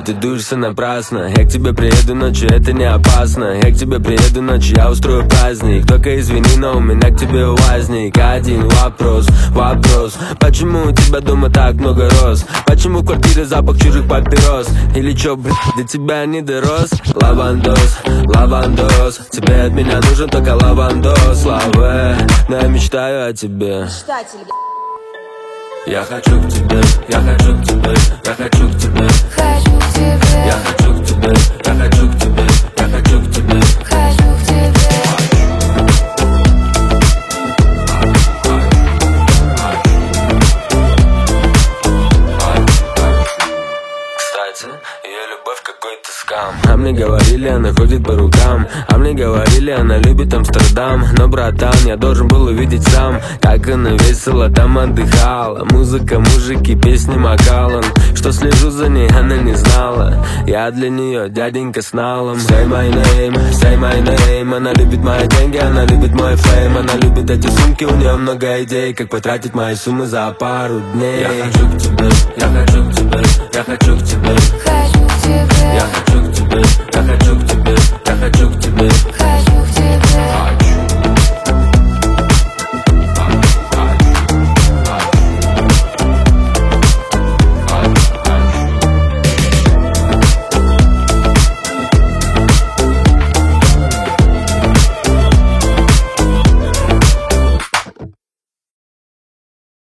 ты дуешься напрасно. Я к тебе приеду ночью, это не опасно. Я к тебе приеду ночью, я устрою праздник. Только извини, но у меня к тебе возник один вопрос. Почему у тебя дома так много роз? Почему в квартире запах чужих папирос? Или чё, блядь, до тебя не дорос? Лавандос, тебе от меня нужен только лавандос. Лаве, но я мечтаю о тебе. Я хочу к тебе, я хочу к тебе, я хочу к тебе. Хочу к тебе. Я хочу к тебе, я хочу к тебе, я хочу к тебе. Хочу к тебе. Кстати, ее любовь какой-то скам. А мне говорили, она ходит по рукам. А мне говорили, она любит Амстердам. Но, братан, я должен был увидеть сам, как она весело там отдыхала. Музыка, мужики, песни Макалан. Что слежу за ней, она не знала. Я для нее дяденька с налом. Say my name. Она любит мои деньги, она любит мой фейм. Она любит эти сумки, у нее много идей, как потратить мои суммы за пару дней. Я хочу к тебе,